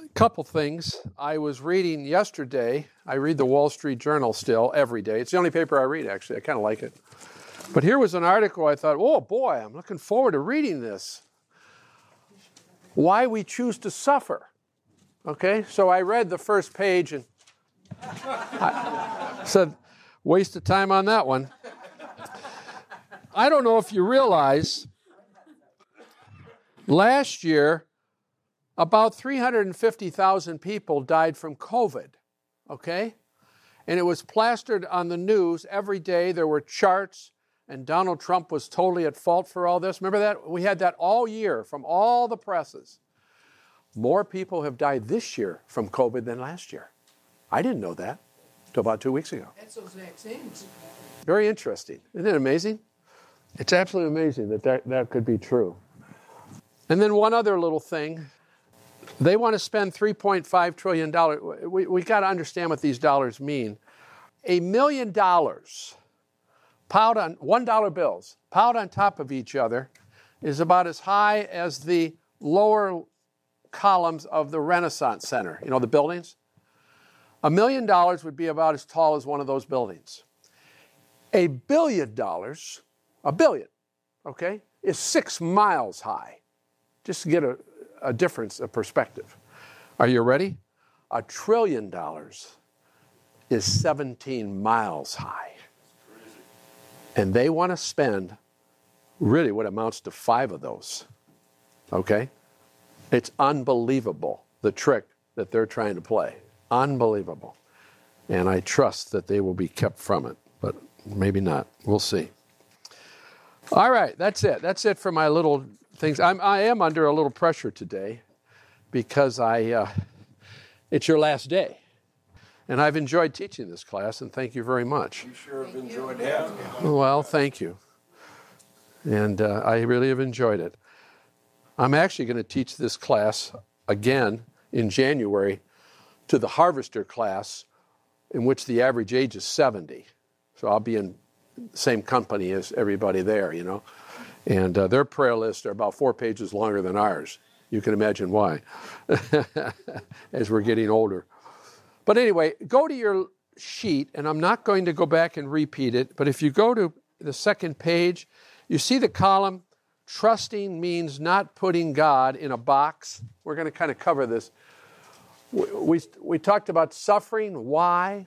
Couple things. I was reading yesterday. I read the Wall Street Journal still every day. It's the only paper I read, actually. I kind of like it. But here was an article I thought, oh boy, I'm looking forward to reading this. Why we choose to suffer. Okay, so I read the first page and I said, waste of time on that one. I don't know if you realize, last year, about 350,000 people died from COVID, okay? And it was plastered on the news every day. There were charts, and Donald Trump was totally at fault for all this. Remember that? We had that all year from all the presses. More people have died this year from COVID than last year. I didn't know that until about 2 weeks ago. That's those vaccines. Very interesting. Isn't it amazing? It's absolutely amazing that could be true. And then one other little thing. They want to spend $3.5 trillion. We got to understand what these dollars mean. $1 million piled on $1 bills, piled on top of each other, is about as high as the lower columns of the Renaissance Center. You know, the buildings? $1 million would be about as tall as one of those buildings. $1 billion, a billion, okay, is 6 miles high. Just to get a difference of perspective. Are you ready? $1 trillion is 17 miles high. And they want to spend really what amounts to 5 of those. Okay? It's unbelievable, the trick that they're trying to play. Unbelievable. And I trust that they will be kept from it, but maybe not. We'll see. All right, that's it. That's it for my little things. I am under a little pressure today because it's your last day. And I've enjoyed teaching this class, and thank you very much. You sure have enjoyed having me. Well, thank you. And I really have enjoyed it. I'm actually going to teach this class again in January to the harvester class, in which the average age is 70. So I'll be in the same company as everybody there, you know. And their prayer lists are about 4 pages longer than ours. You can imagine why, as we're getting older. But anyway, go to your sheet, and I'm not going to go back and repeat it, but if you go to the second page, you see the column, trusting means not putting God in a box. We're going to kind of cover this. We talked about suffering, why,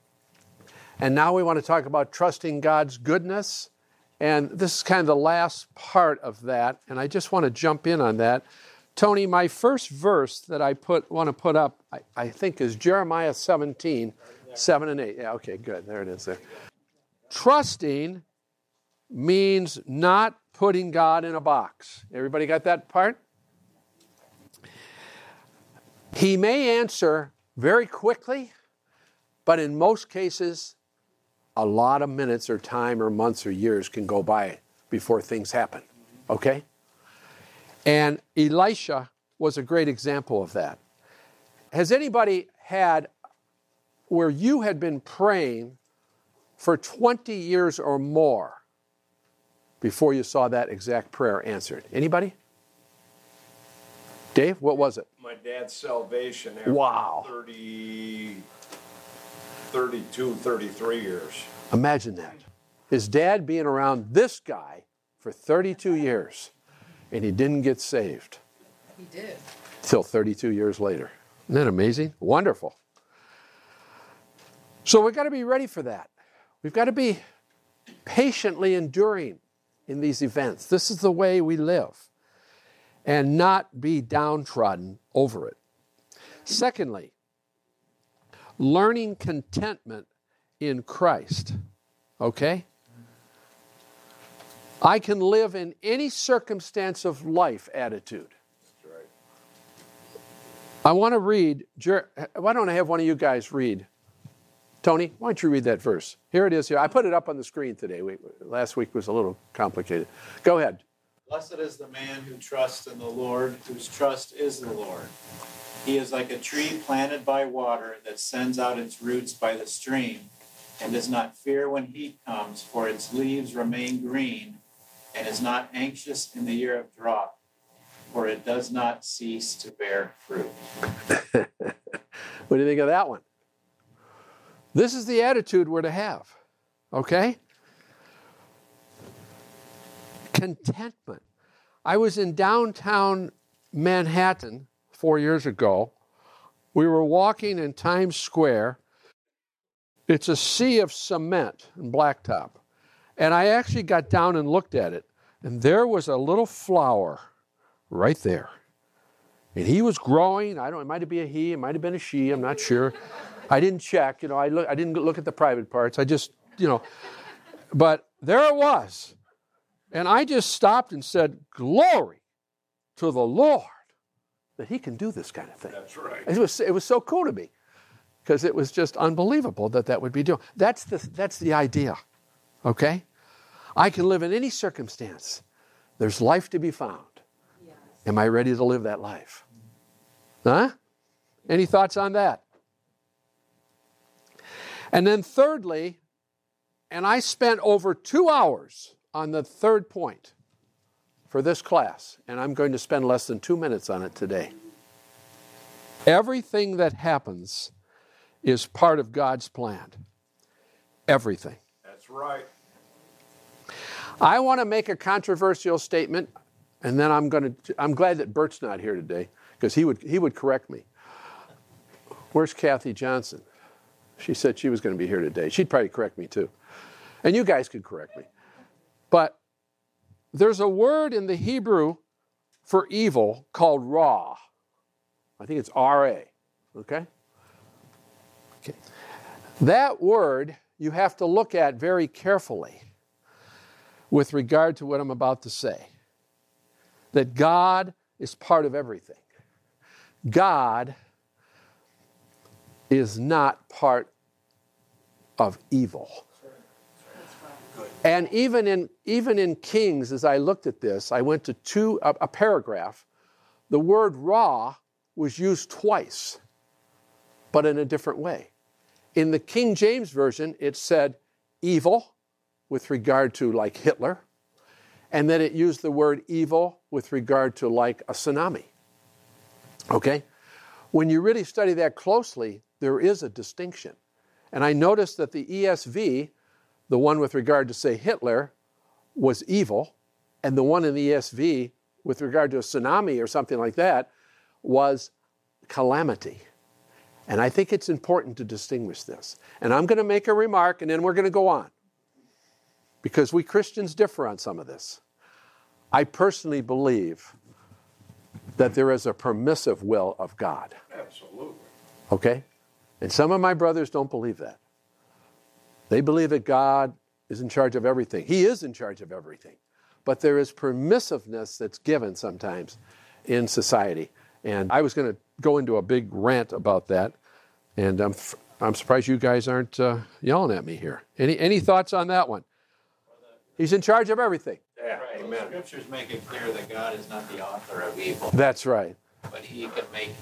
and now we want to talk about trusting God's goodness. And this is kind of the last part of that, and I just want to jump in on that. Tony, my first verse that I want to put up, I think, is Jeremiah 17, 7 and 8. Yeah, okay, good. There it is there. Trusting means not putting God in a box. Everybody got that part? He may answer very quickly, but in most cases, a lot of minutes or time or months or years can go by before things happen, okay? And Elisha was a great example of that. Has anybody had where you had been praying for 20 years or more before you saw that exact prayer answered? Anybody? Dave, what was it? My dad's salvation after Wow. 32, 33 years. Imagine that. His dad being around this guy for 32 years, and he didn't get saved. He did. Till 32 years later. Isn't that amazing? Wonderful. So we've got to be ready for that. We've got to be patiently enduring in these events. This is the way we live. And not be downtrodden over it. Secondly, learning contentment in Christ. Okay? I can live in any circumstance of life attitude. That's right. I want to read, why don't I have one of you guys read? Tony, why don't you read that verse? Here it is here. I put it up on the screen today. Last week was a little complicated. Go ahead. Blessed is the man who trusts in the Lord, whose trust is the Lord. He is like a tree planted by water that sends out its roots by the stream and does not fear when heat comes, for its leaves remain green, and is not anxious in the year of drought, for it does not cease to bear fruit. What do you think of that one? This is the attitude we're to have, okay? Contentment. I was in downtown Manhattan 4 years ago. We were walking in Times Square. It's a sea of cement and blacktop. And I actually got down and looked at it, and there was a little flower right there. And he was growing. It might have been a he, it might have been a she, I'm not sure. I didn't check, I didn't look at the private parts. I just, but there it was. And I just stopped and said, glory to the Lord that he can do this kind of thing. That's right. It was so cool to me because it was just unbelievable that would be doing. That's the idea, okay? I can live in any circumstance. There's life to be found. Yes. Am I ready to live that life? Huh? Any thoughts on that? And then thirdly, and I spent over 2 hours on the third point for this class, and I'm going to spend less than 2 minutes on it today. Everything that happens is part of God's plan. Everything. That's right. I want to make a controversial statement, and then I'm glad that Bert's not here today, because he would correct me. Where's Kathy Johnson? She said she was going to be here today. She'd probably correct me too. And you guys could correct me. But there's a word in the Hebrew for evil called ra. I think it's R-A. Okay? Okay. That word you have to look at very carefully with regard to what I'm about to say. That God is part of everything. God is not part of evil. And even in Kings, as I looked at this, I went to a paragraph. The word ra was used twice, but in a different way. In the King James Version, it said evil with regard to like Hitler, and then it used the word evil with regard to like a tsunami. Okay? When you really study that closely, there is a distinction. And I noticed that the ESV, the one with regard to, say, Hitler, was evil, and the one in the ESV with regard to a tsunami or something like that was calamity. And I think it's important to distinguish this. And I'm going to make a remark, and then we're going to go on, because we Christians differ on some of this. I personally believe that there is a permissive will of God. Absolutely. Okay? And some of my brothers don't believe that. They believe that God is in charge of everything. He is in charge of everything. But there is permissiveness that's given sometimes in society. And I was going to go into a big rant about that. And I'm surprised you guys aren't yelling at me here. Any thoughts on that one? He's in charge of everything. Yeah, Right. amen. The scriptures make it clear that God is not the author of evil, That's right. but he can make,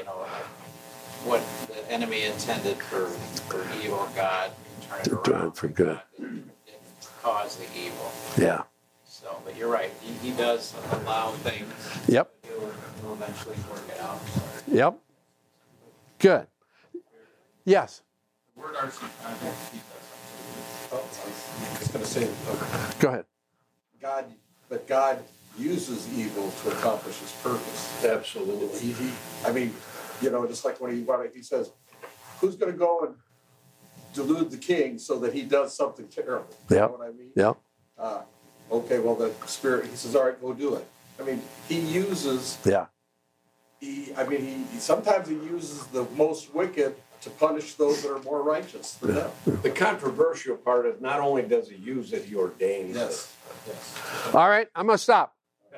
what the enemy intended for evil, God can turn it around For good. and cause the evil. Yeah. So, but you're right, he does allow things. Yep. He'll eventually work it out. Yep. Good. Yes. The word RC context keeps I was just going to say, Go ahead. God uses evil to accomplish his purpose. absolutely. Just like when he says, who's going to go and delude the king so that he does something terrible? You know what I mean? Yep. Okay, well, the Spirit, he says, all right, go do it. He uses, Yeah. sometimes he uses the most wicked to punish those that are more righteous than them. The controversial part is not only does he use it, he ordains it. Yes. All right, I'm going to stop.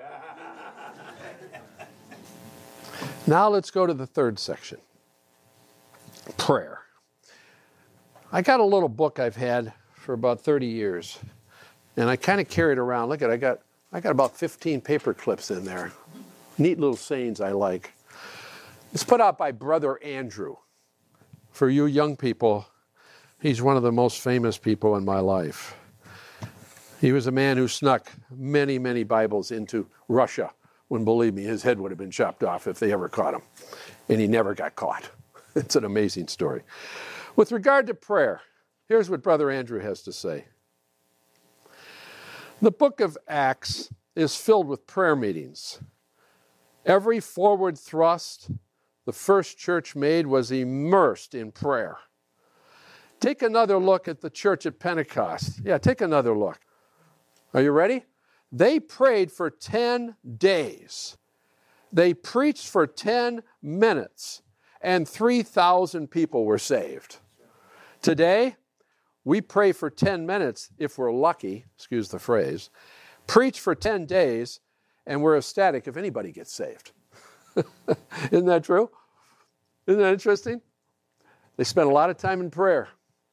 Now let's go to the third section. Prayer. I got a little book I've had for about 30 years, and I kind of carry it around. Look at it, I got about 15 paper clips in there. Neat little sayings I like. It's put out by Brother Andrew. For you young people, he's one of the most famous people in my life. He was a man who snuck many, many Bibles into Russia when, believe me, his head would have been chopped off if they ever caught him. And he never got caught. It's an amazing story. With regard to prayer, here's what Brother Andrew has to say. The book of Acts is filled with prayer meetings. Every forward thrust the first church made was immersed in prayer. Take another look at the church at Pentecost. Yeah, take another look. Are you ready? They prayed for 10 days. They preached for 10 minutes, and 3,000 people were saved. Today, we pray for 10 minutes if we're lucky, excuse the phrase, preach for 10 days, and we're ecstatic if anybody gets saved. Isn't that true? Isn't that interesting? They spent a lot of time in prayer.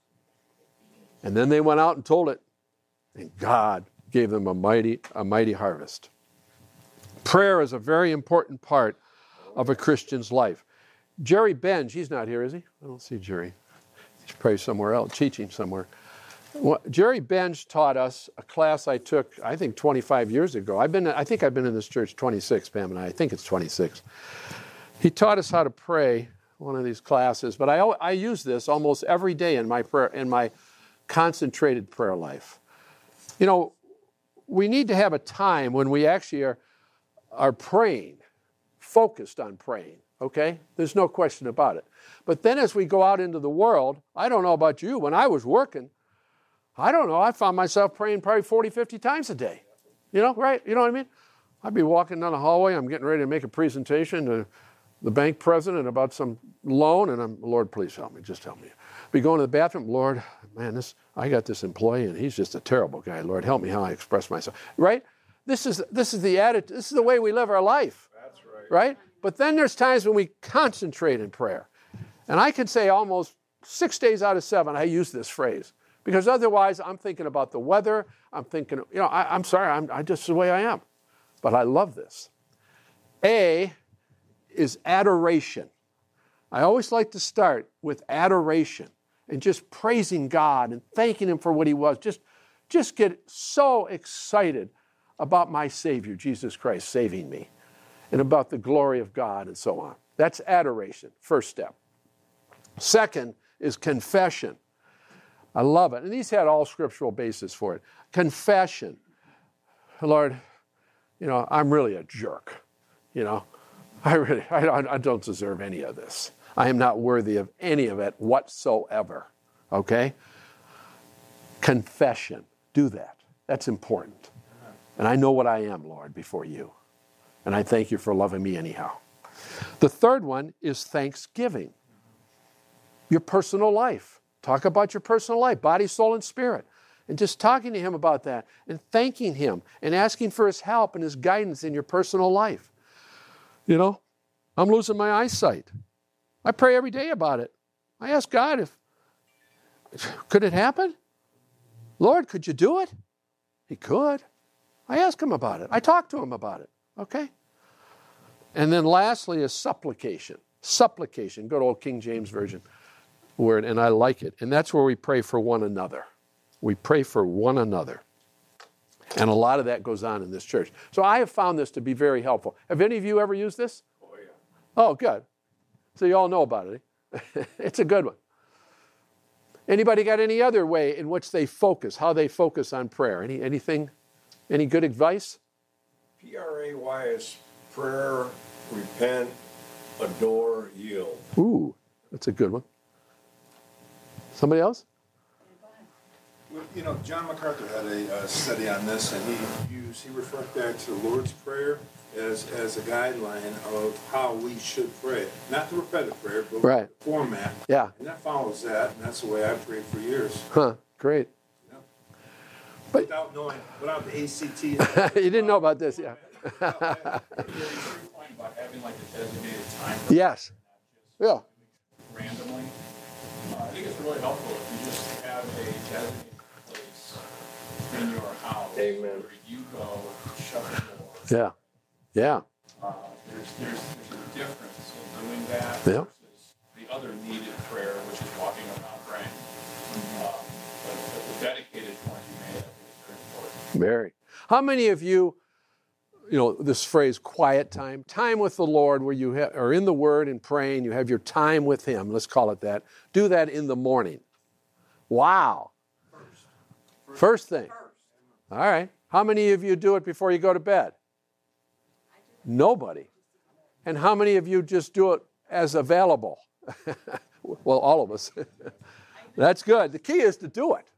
And then they went out and told it. And God gave them a mighty harvest. Prayer is a very important part of a Christian's life. Jerry Benj, he's not here, is he? I don't see Jerry. He's probably somewhere else, teaching somewhere. Well, Jerry Benj taught us a class I took, I think, 25 years ago. I think I've been in this church 26, Pam and I think it's 26. He taught us how to pray, one of these classes, but I use this almost every day in my prayer, in my concentrated prayer life. You know, we need to have a time when we actually are praying, focused on praying, okay? There's no question about it. But then as we go out into the world, I don't know about you, when I was working, I don't know, I found myself praying probably 40, 50 times a day. You know, right? You know what I mean? I'd be walking down the hallway, I'm getting ready to make a presentation to the bank president about some loan, and I'm, Lord, please help me, just help me. Be going to the bathroom, Lord, man, I got this employee, and he's just a terrible guy. Lord, help me how I express myself. Right? This is the attitude. This is the way we live our life. That's right. Right? But then there's times when we concentrate in prayer. And I can say almost 6 days out of 7, I use this phrase. Because otherwise, I'm thinking about the weather. I'm thinking, you know, I'm sorry, I'm just the way I am. But I love this. A is adoration. I always like to start with adoration and just praising God and thanking Him for what He was. Just get so excited about my Savior, Jesus Christ, saving me, and about the glory of God and so on. That's adoration, first step. Second is confession. I love it. And these had all scriptural basis for it. Confession. Lord, you know, I'm really a jerk. You know, I don't deserve any of this. I am not worthy of any of it whatsoever. Okay? Confession. Do that. That's important. And I know what I am, Lord, before you. And I thank you for loving me anyhow. The third one is thanksgiving. Your personal life. Talk about your personal life, body, soul, and spirit. And just talking to Him about that and thanking Him and asking for His help and His guidance in your personal life. You know, I'm losing my eyesight. I pray every day about it. I ask God could it happen? Lord, could you do it? He could. I ask Him about it. I talk to Him about it. Okay? And then lastly is supplication. Supplication, good old King James Version word, and I like it. And that's where we pray for one another. We pray for one another. And a lot of that goes on in this church. So I have found this to be very helpful. Have any of you ever used this? Oh, yeah. Oh, good. So you all know about it. Eh? It's a good one. Anybody got any other way in which they focus, how they focus on prayer? Anything, any good advice? PRAY is prayer, repent, adore, yield. Ooh, that's a good one. Somebody else? Well, you know, John MacArthur had a study on this, and he referred back to the Lord's Prayer as a guideline of how we should pray. Not the repetitive prayer, but right. The format. Yeah. And that follows that, and that's the way I prayed for years. Huh, great. You know? But, without the ACT. You didn't know about this, yeah. About having like a designated time. Yes. Yeah. Randomly. I think it's really helpful if you just have a designated place in your house. Amen. Where you go, shut the door. Yeah. Yeah. There's a difference in doing that Yeah. versus the other needed prayer, which is walking around praying. But the dedicated point you made, I think, is very important. Very. How many of you this phrase, quiet time, time with the Lord, where you are in the Word and praying, you have your time with Him, let's call it that. Do that in the morning. Wow. First thing. All right. How many of you do it before you go to bed? Nobody. And how many of you just do it as available? Well, all of us. That's good. The key is to do it.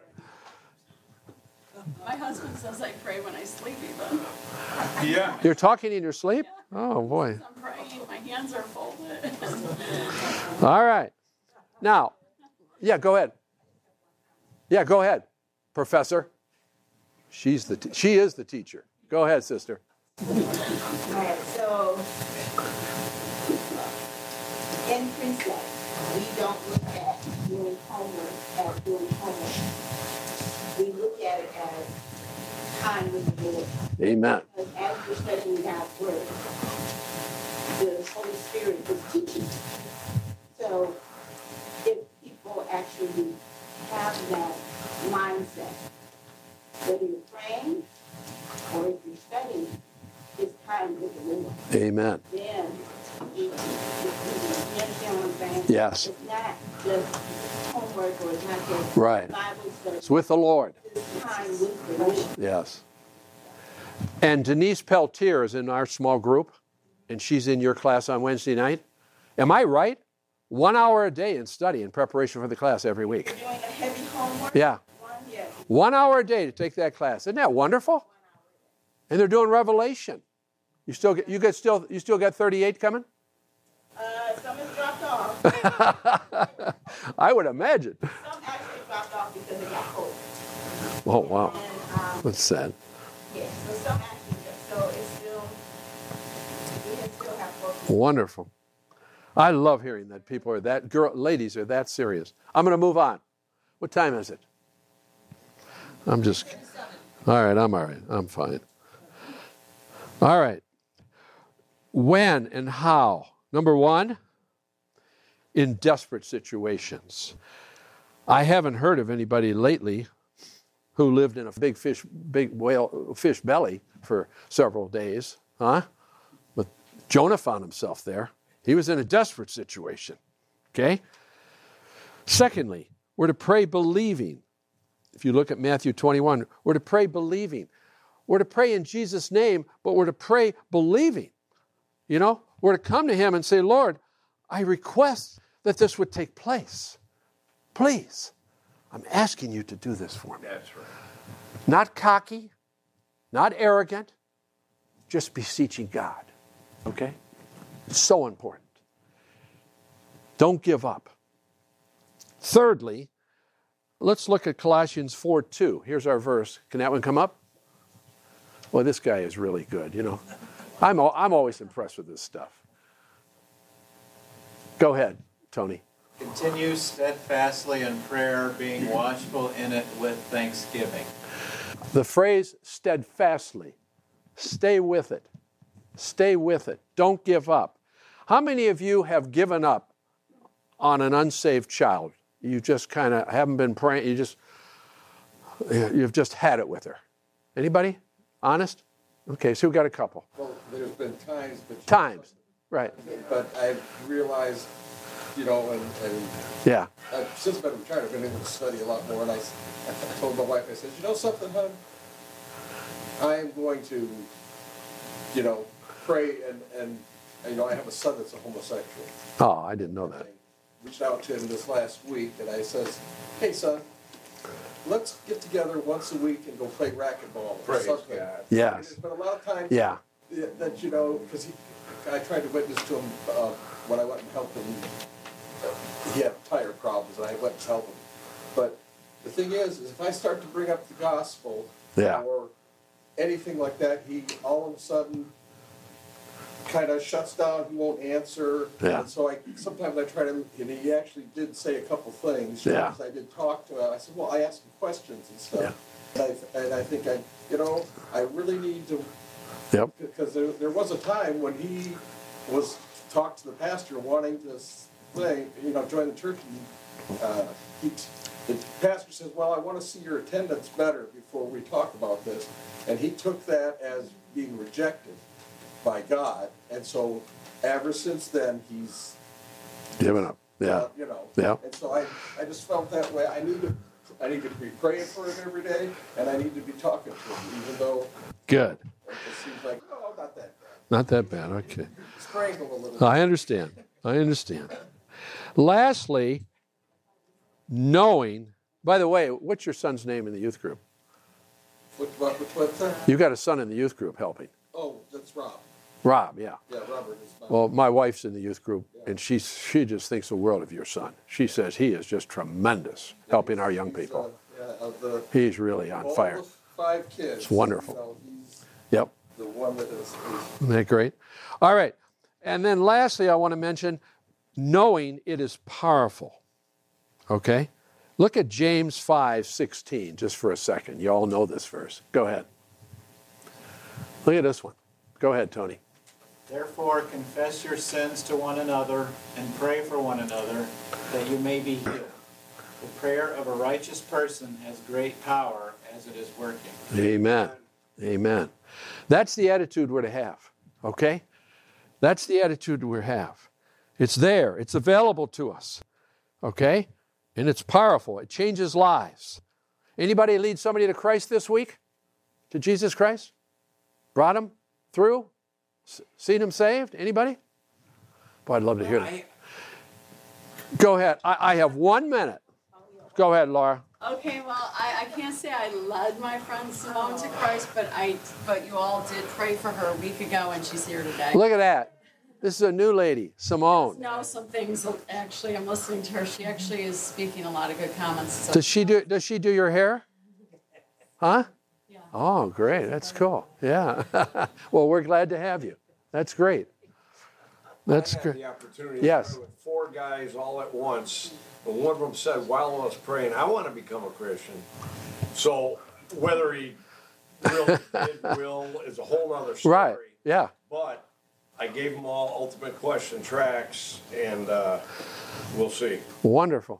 My husband says I pray when I sleep even. Yeah. You're talking in your sleep? Oh, boy. I'm praying, my hands are folded. All right. Now, yeah, go ahead. Yeah, go ahead, Professor. She is the teacher. Go ahead, sister. All right, so in precept, we don't look at doing homework as doing homework. We look at it as time with the Lord. Amen. Because as we're studying God's Word, the Holy Spirit is teaching. So if people actually have that mindset, whether you're praying or if you're studying, it's time with the Lord. Amen. Then, you understand what I'm saying? Yes. It's not just homework or it's not just Right. Bible study. It's with the Lord. It's time with the Lord. Yes. And Denise Peltier is in our small group, and she's in your class on Wednesday night. Am I right? 1 hour a day in study in preparation for the class every week. You're doing a heavy homework. Yeah. Yes. 1 hour a day to take that class. Isn't that wonderful? And they're doing Revelation. You still got 38 coming? Some has dropped off. I would imagine. Some actually dropped off because it got cold. Oh, wow. And, That's sad. yeah, so some actually just, so it's still, we can still have work. Wonderful. I love hearing that people are ladies are that serious. I'm going to move on. What time is it? All right, I'm all right. I'm fine. All right. When and how? Number one, in desperate situations. I haven't heard of anybody lately who lived in a big fish belly for several days, huh? But Jonah found himself there. He was in a desperate situation, okay? Secondly, we're to pray believing. If you look at Matthew 21, we're to pray believing. We're to pray in Jesus' name, but we're to pray believing. You know, we're to come to Him and say, Lord, I request that this would take place. Please, I'm asking you to do this for me. That's right. Not cocky, not arrogant, just beseeching God, okay? It's so important. Don't give up. Thirdly, let's look at Colossians 4:2. Here's our verse. Can that one come up? Well, this guy is really good, you know. I'm always impressed with this stuff. Go ahead, Tony. Continue steadfastly in prayer, being watchful in it with thanksgiving. The phrase steadfastly, stay with it. Stay with it. Don't give up. How many of you have given up on an unsaved child? You just kind of haven't been praying. You've just had it with her. Anybody? Honest? Okay, so we've got a couple. Well, there's been times, Right. but I've realized, you know, and Yeah. since I've been retired, I've been able to study a lot more. And I told my wife, I said, you know something, hon? I'm going to, you know, pray and you know, I have a son that's a homosexual. Oh, I didn't know that. I reached out to him this last week and I says, hey son, let's get together once a week and go play racquetball or something. God. Yes. And there's been a lot of times Yeah. that, you know, because I tried to witness to him when I went and helped him. He had tire problems and I went and helped him. But the thing is if I start to bring up the gospel or anything like that, he all of a sudden kind of shuts down. He won't answer. Yeah. And so sometimes I try to, and he actually did say a couple things. Yeah. Because I did talk to him. I said, well, I asked him questions and stuff. Yeah. And I think I really need to. Yep. Because there was a time when he was talked to the pastor wanting to join the church, and the pastor says, well, I want to see your attendance better before we talk about this. And he took that as being rejected by God, and so ever since then he's Giving up. Yeah. you know. Yeah. And so I just felt that way. I need to be praying for him every day, and I need to be talking to him, even though Good. it seems like, oh, not that bad. Not that bad. Okay. Strangle a little bit. I understand. I understand. Lastly, knowing, by the way, what's your son's name in the youth group? What's that? You got a son in the youth group helping. Oh, that's Rob. Rob, yeah. Yeah, Robert is my. Well, my wife's in the youth group, and she just thinks the world of your son. She says he is just tremendous helping our young people. He's really on all fire. the 5 kids. It's wonderful. You know, he's Yep. the one that is. Isn't that great? All right. And then lastly, I want to mention knowing it is powerful. Okay? Look at James 5:16 just for a second. You all know this verse. Go ahead. Look at this one. Go ahead, Tony. Therefore, confess your sins to one another and pray for one another that you may be healed. The prayer of a righteous person has great power as it is working. Amen. Amen. That's the attitude we're to have. Okay? That's the attitude we have. It's there. It's available to us. Okay? And it's powerful. It changes lives. Anybody lead somebody to Christ this week? To Jesus Christ? Brought them through? Seen them saved? Anybody? Boy, I'd love to hear that. Go ahead. I have 1 minute. Go ahead, Laura. Okay, well, I can't say I led my friend Simone to Christ, but you all did pray for her a week ago, and she's here today. Look at that. This is a new lady, Simone. Know some things. Actually, I'm listening to her. She actually is speaking a lot of good comments. So. Does she do your hair? Huh? Yeah. Oh, great. That's cool. Yeah. Well, we're glad to have you. That's great. That's I had great. the opportunity Yes. to pray with 4 guys all at once. And one of them said, while I was praying, I want to become a Christian. So whether he really will is a whole other story. Right. Yeah. But I gave them all Ultimate Question tracks, and we'll see. Wonderful.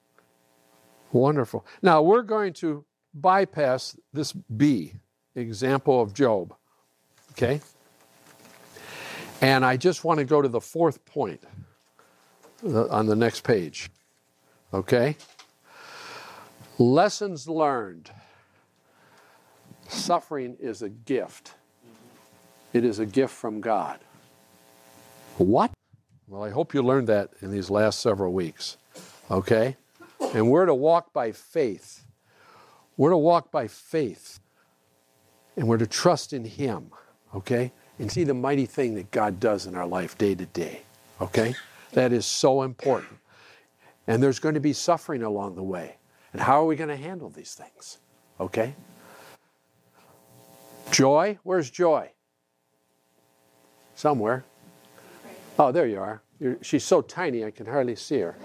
Wonderful. Now, we're going to bypass this B, example of Job. Okay? And I just want to go to the 4th point on the next page. Okay? Lessons learned. Suffering is a gift. It is a gift from God. What? Well, I hope you learned that in these last several weeks. Okay? And we're to walk by faith. We're to walk by faith. And we're to trust in Him. Okay? And see the mighty thing that God does in our life day to day. Okay? That is so important. And there's going to be suffering along the way. And how are we going to handle these things? Okay? Joy? Where's Joy? Somewhere. Oh, there you are. She's so tiny I can hardly see her.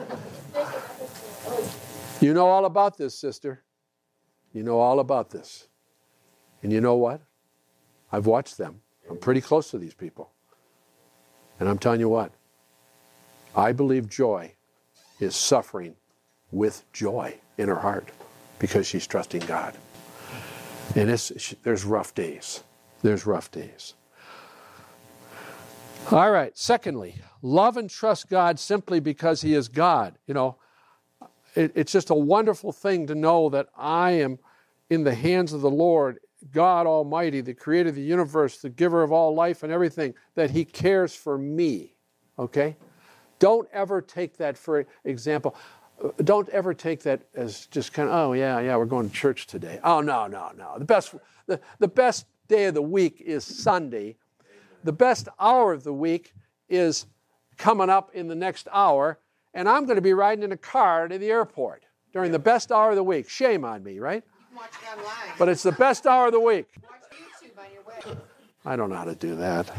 You know all about this, sister. You know all about this. And you know what? I've watched them. I'm pretty close to these people. And I'm telling you what. I believe Joy is suffering with joy in her heart because she's trusting God. And there's rough days. There's rough days. All right. Secondly, love and trust God simply because He is God. You know, it's just a wonderful thing to know that I am in the hands of the Lord, God Almighty, the creator of the universe, the giver of all life and everything, that He cares for me. Okay? Don't ever take that, for example, don't ever take that as just kind of, oh, yeah, we're going to church today. Oh, no. The best day of the week is Sunday. The best hour of the week is coming up in the next hour, and I'm going to be riding in a car to the airport during the best hour of the week. Shame on me, right? You can watch it online. But it's the best hour of the week. Watch YouTube on your way. I don't know how to do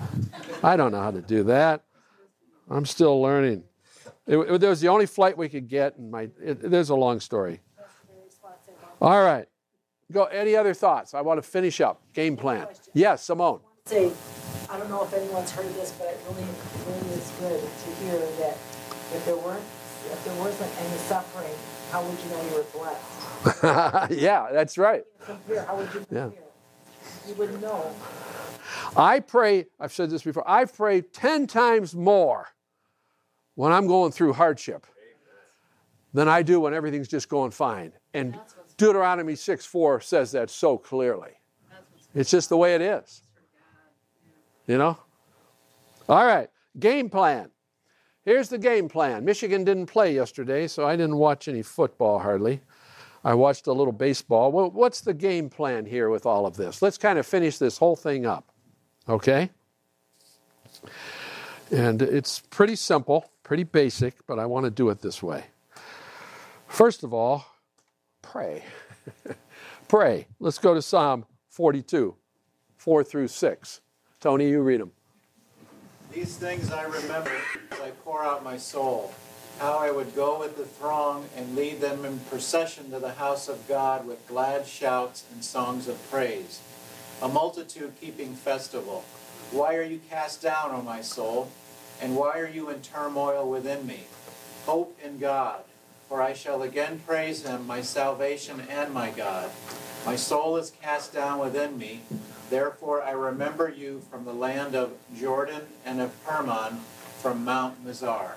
that. I'm still learning. It was the only flight we could get, and there's a long story. All right. Go. Any other thoughts? I want to finish up. Game plan. Yes, Simone. Say, I don't know if anyone's heard this, but it really is good to hear that if there wasn't any suffering, how would you know you were blessed? Yeah, that's right. From here, how would you know Yeah. here? You wouldn't know. I pray, I've said this before, I pray 10 times more when I'm going through hardship than I do when everything's just going fine. And Deuteronomy 6:4 says that so clearly. It's just the way it is. You know? All right, game plan. Here's the game plan. Michigan didn't play yesterday, so I didn't watch any football hardly. I watched a little baseball. Well, what's the game plan here with all of this? Let's kind of finish this whole thing up, okay? And it's pretty simple, pretty basic, but I want to do it this way. First of all, pray. Pray. Let's go to Psalm 42, 4 through 6. Tony, you read them. These things I remember as I pour out my soul, how I would go with the throng and lead them in procession to the house of God with glad shouts and songs of praise, a multitude keeping festival. Why are you cast down, O my soul? And why are you in turmoil within me? Hope in God, for I shall again praise him, my salvation and my God. My soul is cast down within me. Therefore I remember you from the land of Jordan and of Hermon, from Mount Mizar.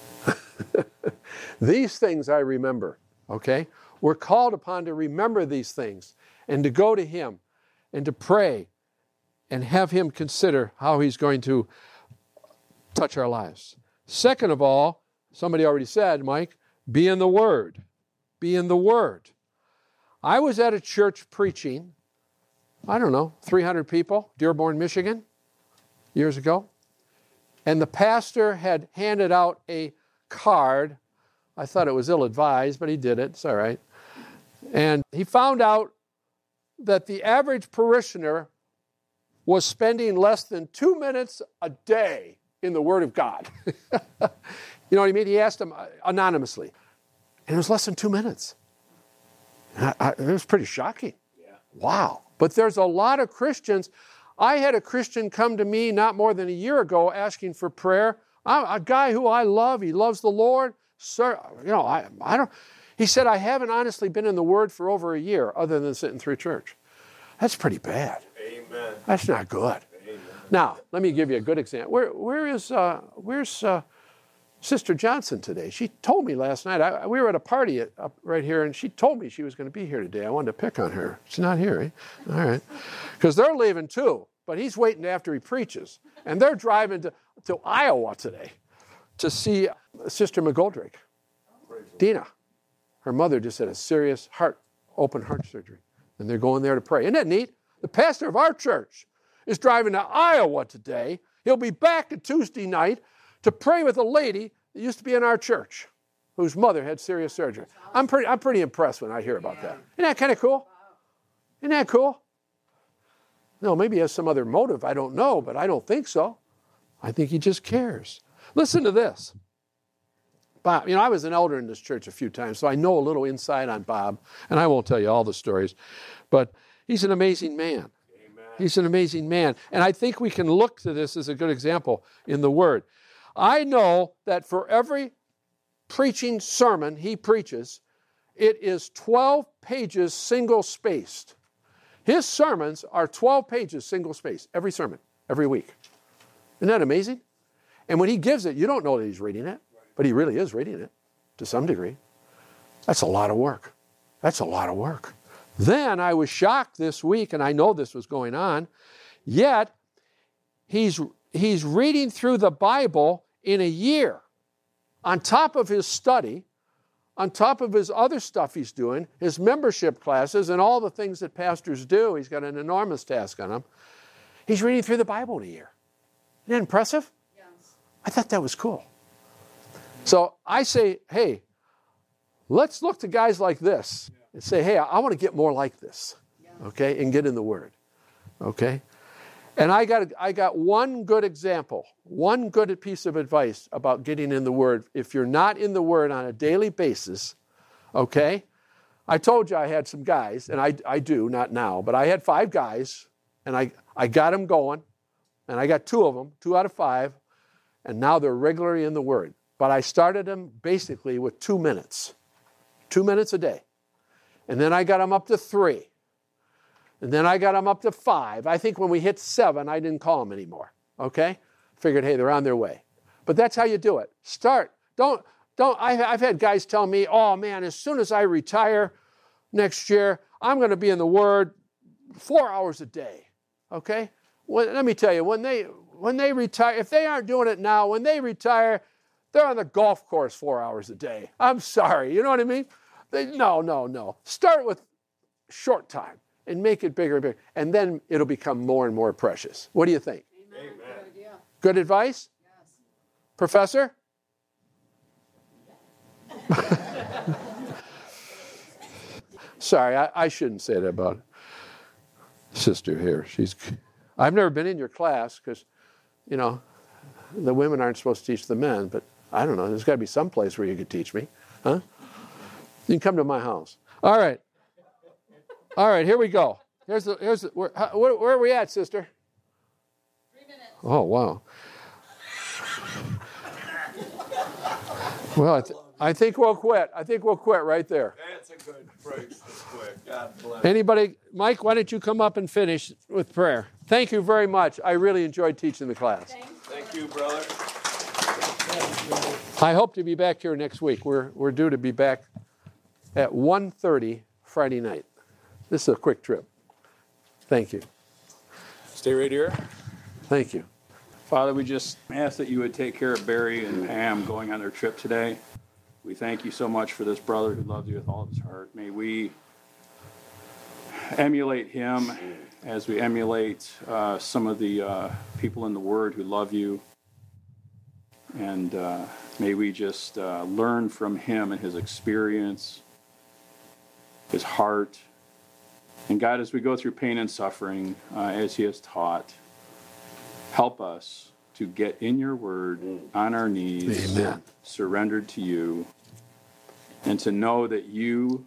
These things I remember, okay? We're called upon to remember these things and to go to him and to pray and have him consider how he's going to touch our lives. Second of all, somebody already said, Mike, be in the Word. Be in the Word. I was at a church preaching, 300 people, Dearborn, Michigan, years ago. And the pastor had handed out a card. I thought it was ill-advised, but he did it. It's all right. And he found out that the average parishioner was spending less than 2 minutes a day in the Word of God. You know what I mean? He asked them anonymously. And it was less than 2 minutes. It was pretty shocking. Yeah. Wow. But there's a lot of Christians. I had a Christian come to me not more than a year ago asking for prayer. A guy who I love, he loves the Lord. Sir, I don't. He said, I haven't honestly been in the Word for over a year other than sitting through church. That's pretty bad. Amen. That's not good. Amen. Now, let me give you a good example. Where's Sister Johnson today? She told me last night, we were at a party right here, and she told me she was going to be here today. I wanted to pick on her. She's not here, eh? All right. Because they're leaving too, but he's waiting after he preaches. And they're driving to Iowa today to see Sister McGoldrick. Dina. Her mother just had a serious open heart surgery. And they're going there to pray. Isn't that neat? The pastor of our church is driving to Iowa today. He'll be back at Tuesday night to pray with a lady that used to be in our church whose mother had serious surgery. I'm pretty impressed when I hear about that. Isn't that kind of cool? Isn't that cool? No, maybe he has some other motive. I don't know, but I don't think so. I think he just cares. Listen to this. Bob, I was an elder in this church a few times, so I know a little insight on Bob, and I won't tell you all the stories, but he's an amazing man. Amen. He's an amazing man, and I think we can look to this as a good example in the Word. I know that for every preaching sermon he preaches, it is 12 pages single-spaced. His sermons are 12 pages single-spaced, every sermon, every week. Isn't that amazing? And when he gives it, you don't know that he's reading it. But he really is reading it to some degree. That's a lot of work. That's a lot of work. Then I was shocked this week, and I know this was going on, yet he's reading through the Bible in a year on top of his study, on top of his other stuff he's doing, his membership classes and all the things that pastors do. He's got an enormous task on him. He's reading through the Bible in a year. Isn't that impressive? Yes. I thought that was cool. So I say, hey, let's look to guys like this and say, hey, I want to get more like this, okay, and get in the Word, okay? And I got one good example, one good piece of advice about getting in the Word. If you're not in the Word on a daily basis, okay, I told you I had some guys, and I do, not now, but I had 5 guys, and I got them going, and I got 2 of them, 2 out of 5, and now they're regularly in the Word. But I started them basically with 2 minutes. 2 minutes a day. And then I got them up to 3. And then I got them up to 5. I think when we hit 7, I didn't call them anymore. Okay? Figured, hey, they're on their way. But that's how you do it. Start. I've had guys tell me, oh man, as soon as I retire next year, I'm going to be in the Word 4 hours a day. Okay? Well, let me tell you, when they retire, if they aren't doing it now, when they retire, they're on the golf course 4 hours a day. I'm sorry. You know what I mean? No. Start with short time and make it bigger and bigger. And then it'll become more and more precious. What do you think? Amen. Good idea. Good advice? Yes. Professor? Sorry, I shouldn't say that about sister here. I've never been in your class because, you know, the women aren't supposed to teach the men, but I don't know. There's got to be some place where you could teach me. Huh? You can come to my house. All right, here we go. Where are we at, sister? 3 minutes. Oh, wow. Well, I think we'll quit. I think we'll quit right there. That's a good phrase to quit. God bless. Anybody? Mike, why don't you come up and finish with prayer? Thank you very much. I really enjoyed teaching the class. Thank you, brother. I hope to be back here next week. We're due to be back at 1:30 Friday night. This is a quick trip. Thank you. Stay right here. Thank you. Father, we just ask that you would take care of Barry and Pam going on their trip today. We thank you so much for this brother who loves you with all of his heart. May we emulate him as we emulate some of the people in the Word who love you. And may we just learn from him and his experience, his heart. And God, as we go through pain and suffering, as he has taught, help us to get in your word on our knees, Amen. Surrendered to you, and to know that you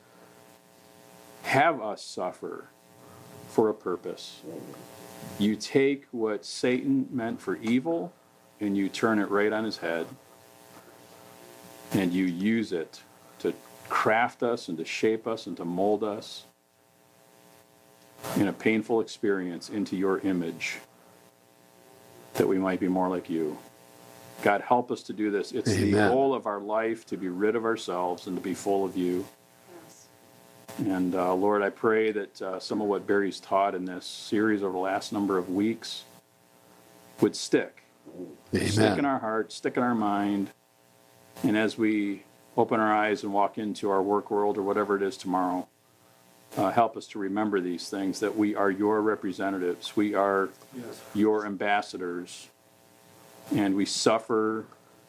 have us suffer for a purpose. You take what Satan meant for evil and you turn it right on his head, and you use it to craft us and to shape us and to mold us in a painful experience into your image, that we might be more like you. God, help us to do this. It's Amen. The goal of our life to be rid of ourselves and to be full of you. And Lord, I pray that some of what Barry's taught in this series over the last number of weeks would stick. Amen. Stick in our heart, stick in our mind. And as we open our eyes and walk into our work world or whatever it is tomorrow, help us to remember these things, that we are your representatives. We are your ambassadors. And we suffer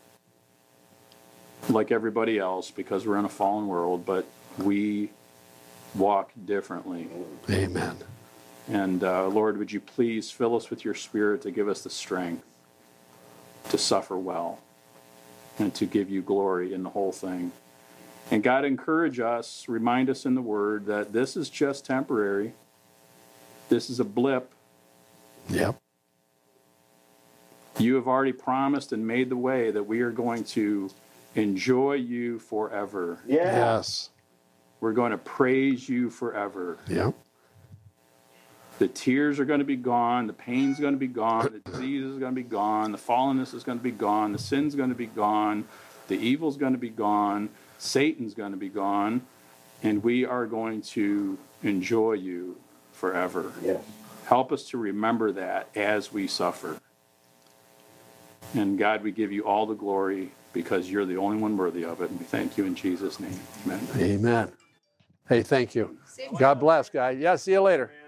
like everybody else because we're in a fallen world, but we walk differently. Amen. And Lord, would you please fill us with your Spirit to give us the strength to suffer well and to give you glory in the whole thing. And God, encourage us, remind us in the Word that this is just temporary. This is a blip. Yep. You have already promised and made the way that we are going to enjoy you forever. Yes. We're going to praise you forever. Yep. The tears are going to be gone. The pain's going to be gone. The disease is going to be gone. The fallenness is going to be gone. The sin's going to be gone. The evil's going to be gone. Satan's going to be gone. And we are going to enjoy you forever. Yes. Help us to remember that as we suffer. And God, we give you all the glory because you're the only one worthy of it. And we thank you in Jesus' name. Amen. Amen. Hey, thank you. God bless, guys. Yeah, see you later.